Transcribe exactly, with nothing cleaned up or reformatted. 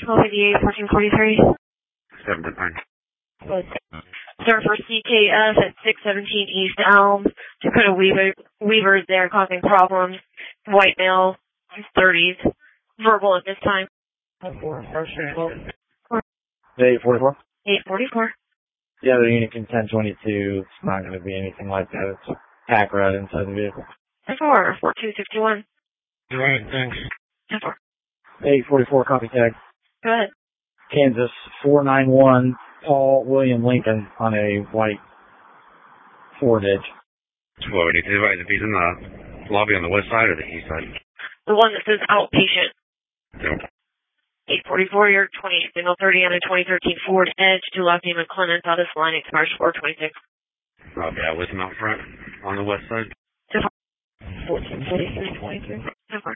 twelve eighty-eight, fourteen forty-three. seven to nine. Sir, for C K S at six seventeen East Elm, Dakota Weaver, Weaver's there causing problems. White male, thirties. Verbal at this time. eight forty-four? eight forty-four. The other unit can ten twenty-two. It's not going to be anything like that. It's pack rat inside the vehicle. ten four, four two six one. All right, thanks. ten four. eight forty-four, copy tag. Go ahead. Kansas, four nine one, Paul William Lincoln on a white Ford Edge. twelve eighty-two, right, if he's in the lobby on the west side or the east side? The one that says outpatient. Yep. eight forty-four, you're twenty-eight, signal thirty on a twenty thirteen Ford Edge, two last name of Clemens, out of this line, expires four twenty-six. Okay, I was him out front on the west side. fourteen forty-three twenty-three.